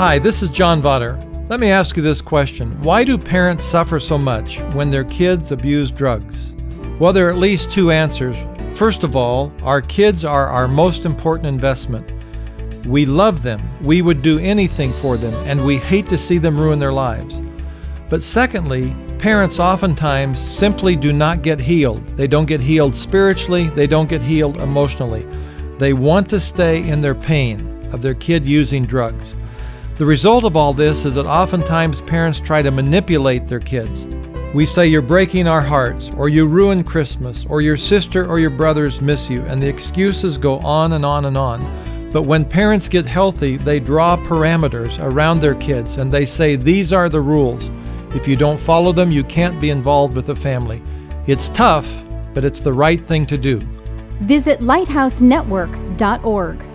Hi, this is John Vaughter. Let me ask you this question. Why do parents suffer so much when their kids abuse drugs? Well, there are at least two answers. First of all, our kids are our most important investment. We love them, we would do anything for them, and we hate to see them ruin their lives. But secondly, parents oftentimes simply do not get healed. They don't get healed spiritually, they don't get healed emotionally. They want to stay in their pain of their kid using drugs. The result of all this is that oftentimes parents try to manipulate their kids. We say, "You're breaking our hearts," or "You ruined Christmas," or "Your sister or your brothers miss you," and the excuses go on and on and on. But when parents get healthy, they draw parameters around their kids and they say, "These are the rules. If you don't follow them, you can't be involved with the family." It's tough, but it's the right thing to do. Visit lighthousenetwork.org.